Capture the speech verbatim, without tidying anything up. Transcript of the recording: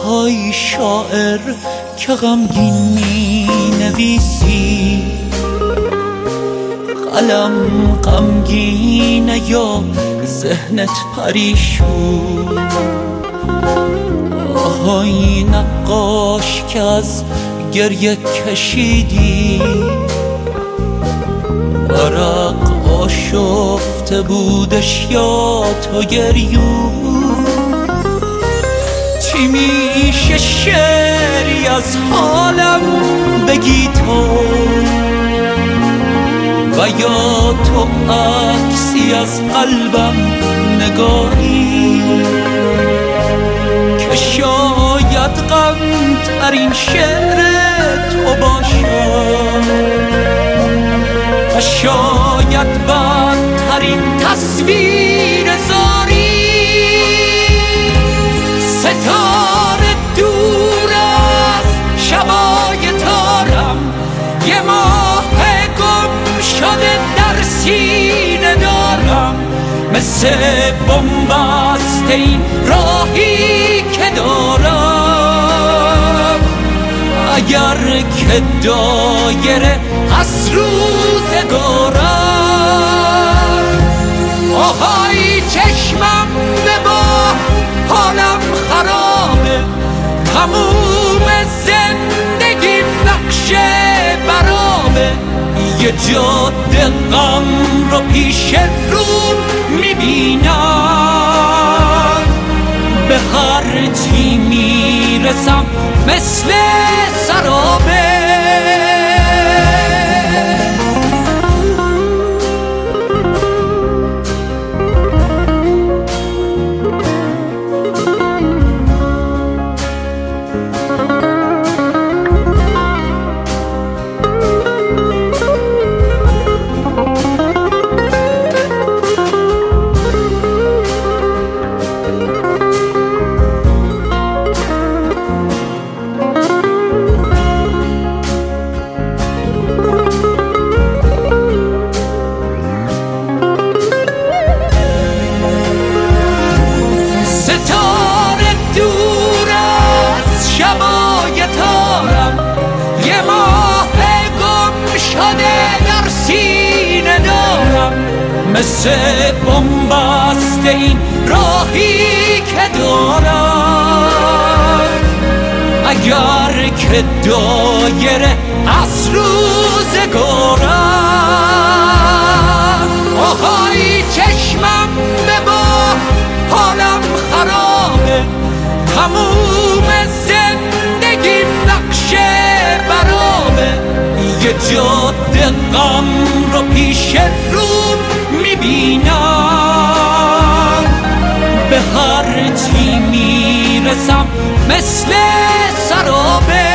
آهای شاعر که غمگین می نویسی، قلم غمگینه یا ذهنت پریشون؟ آهای نقاش که از گریه کشیدی، ورق آشفته بودش یا تو گریون؟ چی میشه شعری از حالم بگی تو، و یا تو عکسی از قلبم نگاهی که شاید غم ترین شعر تو باشد و شاید بدترین تصویر زاری. ستاره دور از شبای تارم، یه ماه گم شده در سینه دارم، مثل بنبست این راهی که دارم. اگر که دایره از روزگارم، آهای چشمم به ما حالم خرابه، تموم زندگی نقش برابه. یه جاده غم رو پیش رو میبینم، به هر تی میرسم مثل سرابه. شبای تارم، یه ماه گم شده در سینه دارم، مثل بنبست این راهی که دارم. اگر که دایره از روزگارم، آهای چشمم به ما حالم خرابه، تموم زندگی نقش برابه. یه جاده غم رو پیش رو میبینم، به هر تی میرسم مثل سرابه.